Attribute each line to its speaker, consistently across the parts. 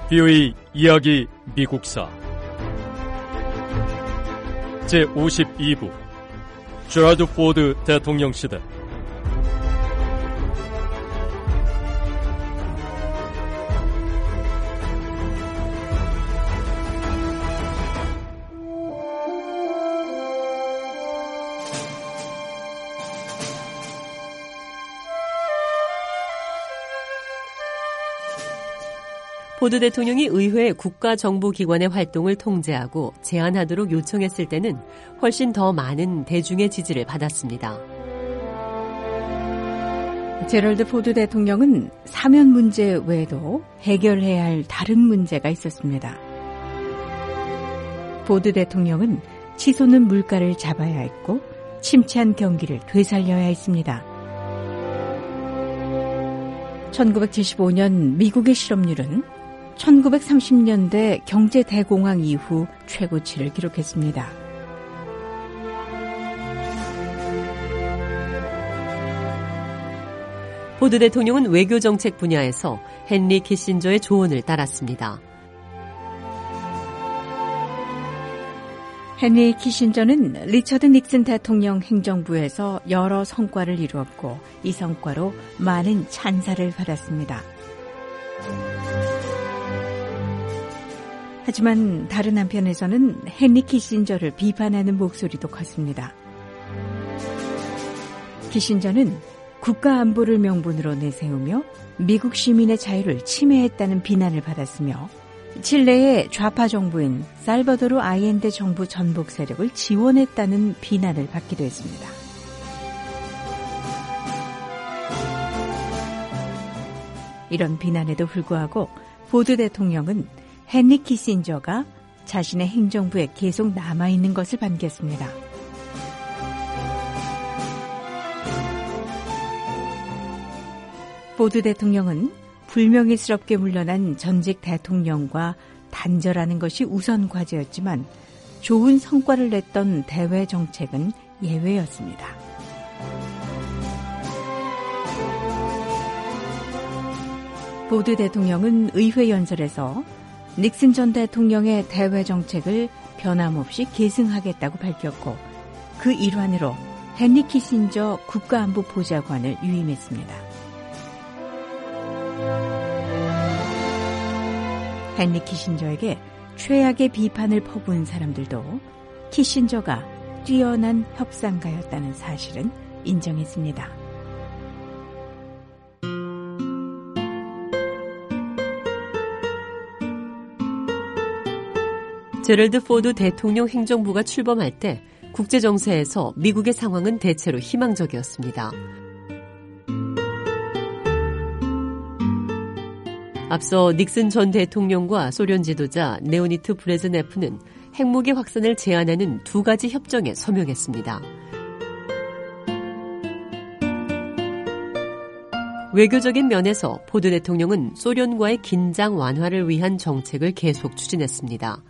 Speaker 1: BOE 이야기 미국사 제52부 제라드 포드 대통령 시대.
Speaker 2: 포드 대통령이 의회 국가정보기관의 활동을 통제하고 제한하도록 요청했을 때는 훨씬 더 많은 대중의 지지를 받았습니다.
Speaker 3: 제럴드 포드 대통령은 사면 문제 외에도 해결해야 할 다른 문제가 있었습니다. 포드 대통령은 치솟는 물가를 잡아야 했고 침체한 경기를 되살려야 했습니다. 1975년 미국의 실업률은 1930년대 경제 대공황 이후 최고치를 기록했습니다.
Speaker 2: 포드 대통령은 외교 정책 분야에서 헨리 키신저의 조언을 따랐습니다.
Speaker 3: 헨리 키신저는 리처드 닉슨 대통령 행정부에서 여러 성과를 이루었고 이 성과로 많은 찬사를 받았습니다. 하지만 다른 한편에서는 헨리 키신저를 비판하는 목소리도 컸습니다. 키신저는 국가 안보를 명분으로 내세우며 미국 시민의 자유를 침해했다는 비난을 받았으며 칠레의 좌파 정부인 살바도르 아이엔데 정부 전복 세력을 지원했다는 비난을 받기도 했습니다. 이런 비난에도 불구하고 포드 대통령은 헨리 키신저가 자신의 행정부에 계속 남아있는 것을 반겼습니다. 포드 대통령은 불명예스럽게 물러난 전직 대통령과 단절하는 것이 우선 과제였지만 좋은 성과를 냈던 대외 정책은 예외였습니다. 포드 대통령은 의회 연설에서 닉슨 전 대통령의 대외 정책을 변함없이 계승하겠다고 밝혔고 그 일환으로 헨리 키신저 국가안보보좌관을 유임했습니다. 헨리 키신저에게 최악의 비판을 퍼부은 사람들도 키신저가 뛰어난 협상가였다는 사실은 인정했습니다.
Speaker 2: 제럴드 포드 대통령 행정부가 출범할 때 국제정세에서 미국의 상황은 대체로 희망적이었습니다. 앞서 닉슨 전 대통령과 소련 지도자 레오니드 브레즈네프는 핵무기 확산을 제한하는 두 가지 협정에 서명했습니다. 외교적인 면에서 포드 대통령은 소련과의 긴장 완화를 위한 정책을 계속 추진했습니다.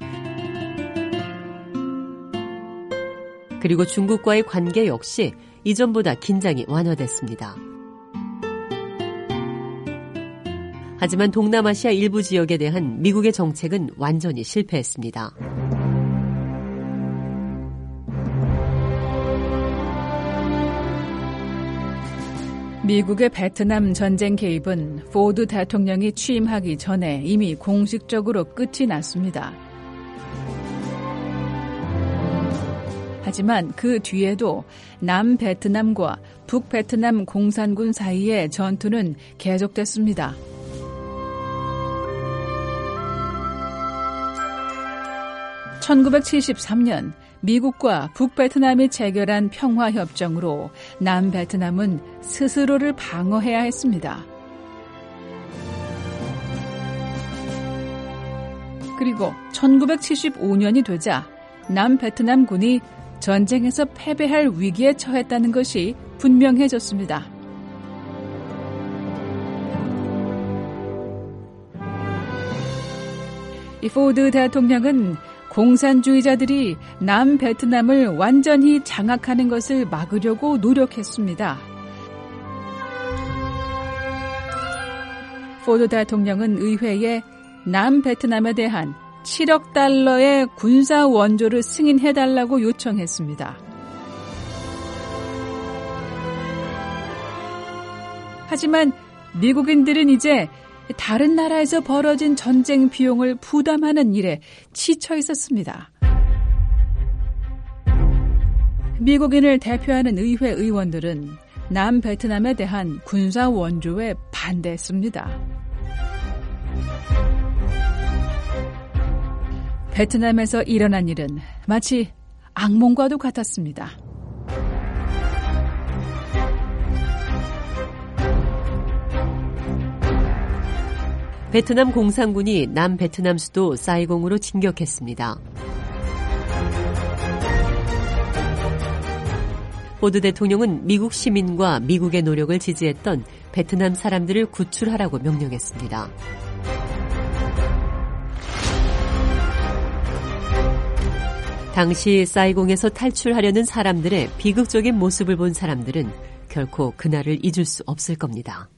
Speaker 2: 그리고 중국과의 관계 역시 이전보다 긴장이 완화됐습니다. 하지만 동남아시아 일부 지역에 대한 미국의 정책은 완전히 실패했습니다.
Speaker 4: 미국의 베트남 전쟁 개입은 포드 대통령이 취임하기 전에 이미 공식적으로 끝이 났습니다. 하지만 그 뒤에도 남베트남과 북베트남 공산군 사이의 전투는 계속됐습니다. (1973년) 미국과 북베트남이 체결한 평화협정으로 남베트남은 스스로를 방어해야 했습니다. 그리고 1975년이 되자 남베트남군이 전쟁에서 패배할 위기에 처했다는 것이 분명해졌습니다. 이 포드 대통령은 공산주의자들이 남베트남을 완전히 장악하는 것을 막으려고 노력했습니다. 포드 대통령은 의회에 남베트남에 대한 7억 달러의 군사 원조를 승인해달라고 요청했습니다. 하지만 미국인들은 이제 다른 나라에서 벌어진 전쟁 비용을 부담하는 일에 지쳐 있었습니다. 미국인을 대표하는 의회 의원들은 남베트남에 대한 군사 원조에 반대했습니다. 베트남에서 일어난 일은 마치 악몽과도 같았습니다.
Speaker 2: 베트남 공산군이 남베트남 수도 사이공으로 진격했습니다. 포드 대통령은 미국 시민과 미국의 노력을 지지했던 베트남 사람들을 구출하라고 명령했습니다. 당시 사이공에서 탈출하려는 사람들의 비극적인 모습을 본 사람들은 결코 그날을 잊을 수 없을 겁니다.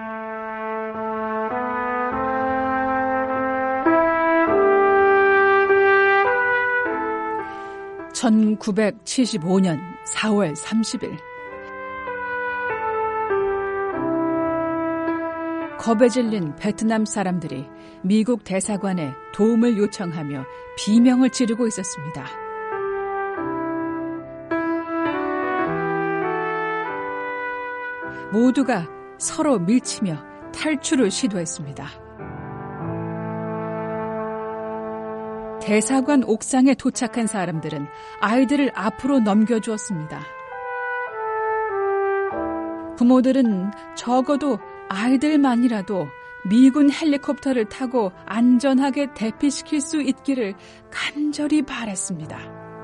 Speaker 4: (1975년 4월 30일) 겁에 질린 베트남 사람들이 미국 대사관에 도움을 요청하며 비명을 지르고 있었습니다. 모두가 서로 밀치며 탈출을 시도했습니다. 대사관 옥상에 도착한 사람들은 아이들을 앞으로 넘겨주었습니다. 부모들은 적어도 아이들만이라도 미군 헬리콥터를 타고 안전하게 대피시킬 수 있기를 간절히 바랐습니다.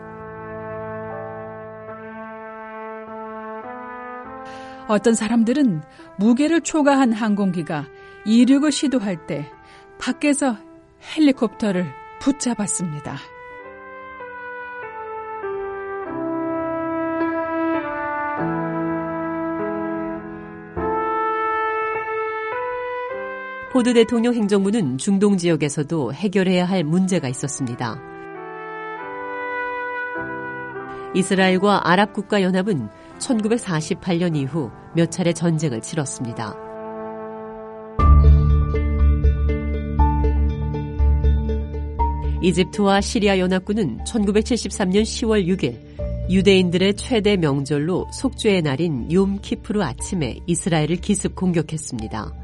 Speaker 4: 어떤 사람들은 무게를 초과한 항공기가 이륙을 시도할 때 밖에서 헬리콥터를 붙잡았습니다.
Speaker 2: 포드 대통령 행정부는 중동 지역에서도 해결해야 할 문제가 있었습니다. 이스라엘과 아랍국가연합은 1948년 이후 몇 차례 전쟁을 치렀습니다. 이집트와 시리아 연합군은 1973년 10월 6일 유대인들의 최대 명절로 속죄의 날인 욤 키푸르 아침에 이스라엘을 기습 공격했습니다.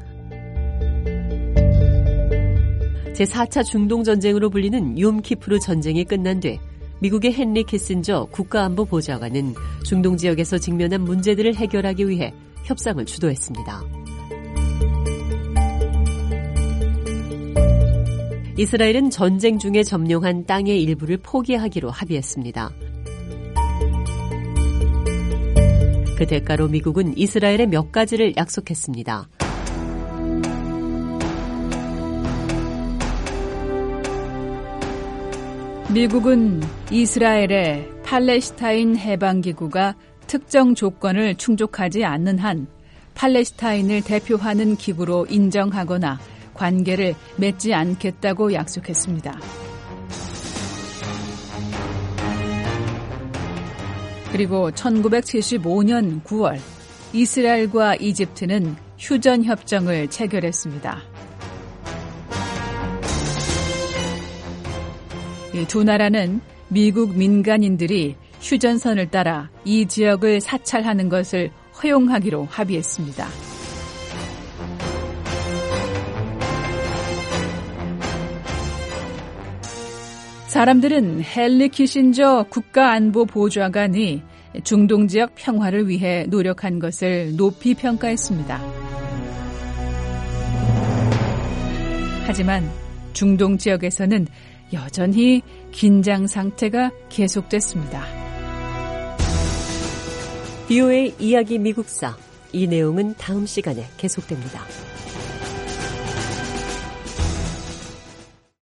Speaker 2: 제4차 중동전쟁으로 불리는 욤 키푸르 전쟁이 끝난 뒤 미국의 헨리 키신저 국가안보보좌관은 중동 지역에서 직면한 문제들을 해결하기 위해 협상을 주도했습니다. 이스라엘은 전쟁 중에 점령한 땅의 일부를 포기하기로 합의했습니다. 그 대가로 미국은 이스라엘에 몇 가지를 약속했습니다.
Speaker 4: 미국은 이스라엘의 팔레스타인 해방기구가 특정 조건을 충족하지 않는 한 팔레스타인을 대표하는 기구로 인정하거나 관계를 맺지 않겠다고 약속했습니다. 그리고 1975년 9월 이스라엘과 이집트는 휴전협정을 체결했습니다. 이 두 나라는 미국 민간인들이 휴전선을 따라 이 지역을 사찰하는 것을 허용하기로 합의했습니다. 사람들은 헨리 키신저 국가안보보좌관이 중동 지역 평화를 위해 노력한 것을 높이 평가했습니다. 하지만 중동 지역에서는 여전히 긴장 상태가 계속됐습니다.
Speaker 2: BOA 이야기 미국사, 이 내용은 다음 시간에 계속됩니다.